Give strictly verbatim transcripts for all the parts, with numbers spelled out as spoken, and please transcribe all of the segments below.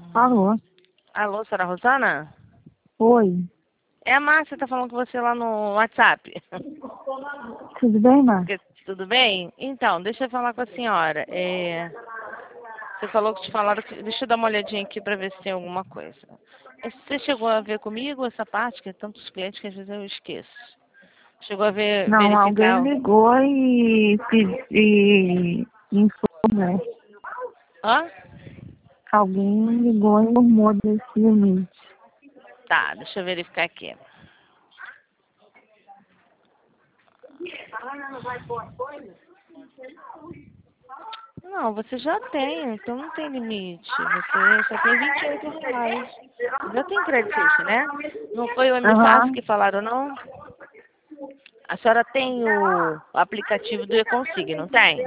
Alô? Alô, senhora Rosana? Oi. É a Márcia, tá falando com você lá no WhatsApp. Tudo bem, Márcia? Que- Tudo bem? Então, deixa eu falar com a senhora. É, Você falou que te falaram que... Deixa eu dar uma olhadinha aqui para ver se tem alguma coisa. É, Você chegou a ver comigo essa parte, que é tantos clientes que às vezes eu esqueço. Chegou a ver, Não, alguém verificar... o- ligou e, pedi- e informou. Hã? Alguém ligou e informou desse limite. Tá, deixa eu verificar aqui. Não, você já tem, então não tem limite. Você só tem vinte e oito reais. Já tem crédito extra, né? Não foi o M Fácil Aham, que falaram, não? A senhora tem o aplicativo do eConsig, não tem?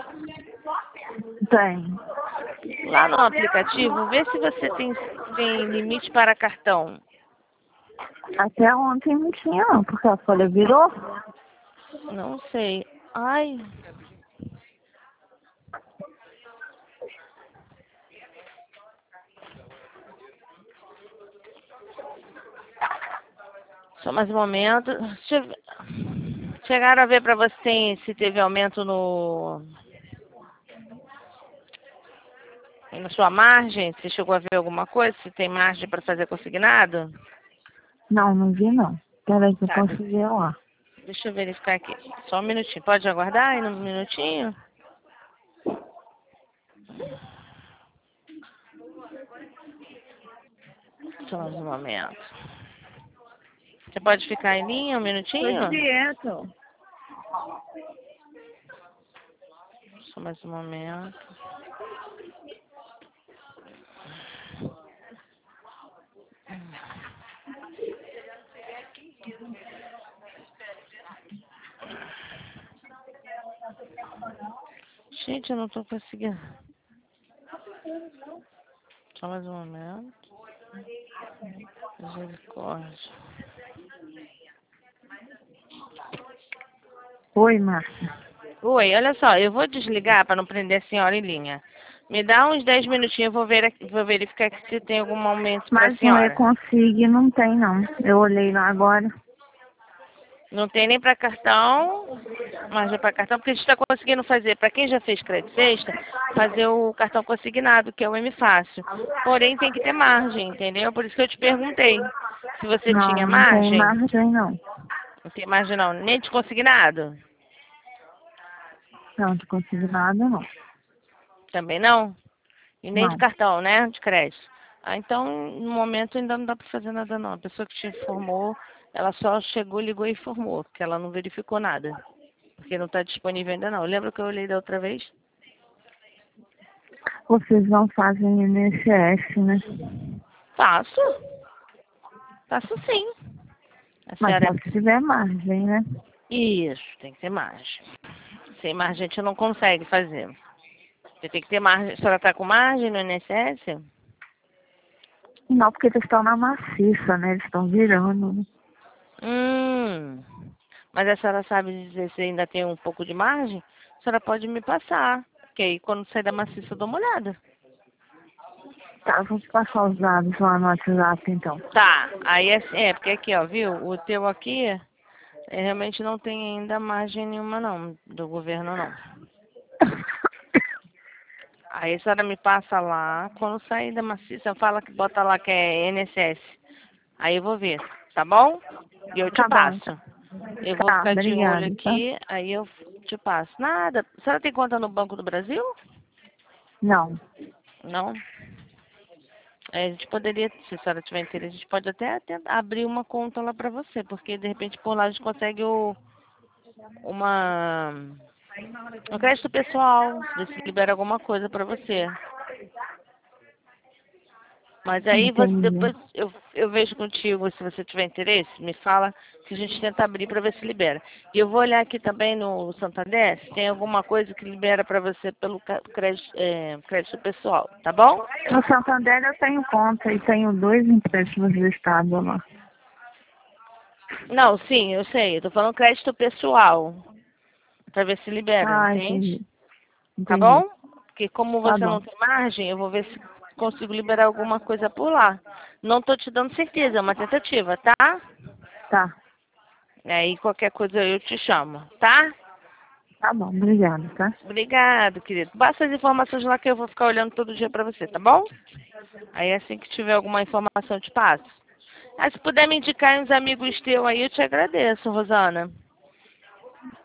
tem. Lá no aplicativo, vê se você tem, tem limite para cartão. Até ontem não tinha não, porque a folha virou. Não sei. Ai, só mais um momento. Deixa eu ver. Chegaram a ver para você se teve aumento no na sua margem? Você chegou a ver alguma coisa? Se tem margem para fazer consignado? Não, não vi não. Peraí que eu Tá, posso ver lá. deixa eu verificar aqui. Só um minutinho. Pode aguardar aí um minutinho? Só mais um momento. Você pode ficar em linha um Tô de minutinho? dieta. Só mais um momento. Gente, eu não tô conseguindo. Só mais um momento. Misericórdia. Oi, Márcia. Oi, olha só, eu vou desligar para não prender a senhora em linha. Me dá uns dez minutinhos, eu vou, ver, aqui- vou verificar aqui se tem algum aumento para a Mas no senhora. E-Consig não tem não. Eu olhei lá agora. Não tem nem para cartão, margem para cartão, porque a gente está conseguindo fazer, para quem já fez crédito extra, fazer o cartão consignado, que é o M Fácil. Porém, tem que ter margem, entendeu? Por isso que eu te perguntei se você Não, tinha não tem margem. margem não. Não tem margem não, nem de consignado? Não, de consignado não. Também não? E nem de Não. cartão, né? De crédito. Ah, então, no momento ainda não dá para fazer nada não. A pessoa que te informou, ela só chegou, ligou e informou, porque ela não verificou nada. Porque não está disponível ainda não. Lembra que eu olhei da outra vez? Vocês não fazem I N S S, né? Faço. Faço sim. A Mas senhora... só se tiver margem, né? Isso, tem que ter margem. Sem margem a gente não consegue fazer. Você tem que ter margem. A senhora está com margem no I N S S? Não, porque eles estão na maciça, né? Eles estão virando, né? Hum. Mas a senhora sabe dizer se ainda tem um pouco de margem? A senhora pode me passar. Porque aí quando sair da maciça eu dou uma olhada. Tá, eu vou te passar os dados lá no WhatsApp, então. Tá, aí é, é porque aqui, ó, viu? O teu aqui é, realmente não tem ainda margem nenhuma não, do governo não. Aí a senhora me passa lá, quando sair da maciça, fala que bota lá que é I N S S. Aí eu vou ver, tá bom? E eu te Tá bom, então. passo. Eu vou Tá, ficar de olho obrigada, tá? aqui, aí eu te passo. Nada. A senhora tem conta no Banco do Brasil? Não. Não? É, a gente poderia, se a senhora tiver interesse, a gente pode até tentar abrir uma conta lá pra você, porque de repente por lá a gente consegue o, uma, um crédito pessoal, ver se libera alguma coisa pra você. Mas aí você Entendi. depois eu, eu vejo contigo, se você tiver interesse, me fala que a gente tenta abrir para ver se libera. E eu vou olhar aqui também no Santander se tem alguma coisa que libera para você pelo ca- crédito, é, crédito pessoal, tá bom? No Santander eu tenho conta e tenho dois empréstimos listados lá. Não, sim, eu sei. Eu tô falando crédito pessoal, para ver se libera, Ah, entende? entendi. Tá Entendi. bom? Porque como Tá você bom. não tem margem, eu vou ver se consigo liberar alguma coisa por lá. Não tô te dando certeza, é uma tentativa, tá? Tá. Aí qualquer coisa eu te chamo, tá? Tá bom, obrigada, tá? Obrigado, querido. Basta as informações lá que eu vou ficar olhando todo dia pra você, tá bom? Aí assim que tiver alguma informação eu te passo. Ah, se puder me indicar uns amigos teus aí, eu te agradeço, Rosana.